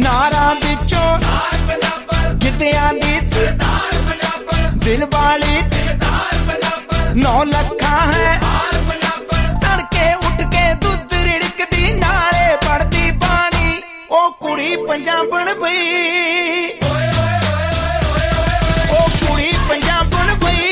ਨਾਰਾਂ ਵਿੱਚੋਂ ਗਿੱਧਿਆਂ ਦੀ ਦਿਲ ਵਾਲੀ 9 ਲੱਖਾਂ ਹੈ ਤੜਕੇ ਉੱਠ ਕੇ ਦੁੱਧ ਰਿੜਕਦੀ ਨਾਲੇ ਪੜਦੀ ਬਾਣੀ ਉਹ ਕੁੜੀ ਪੰਜਾਬਣ ਪਈ।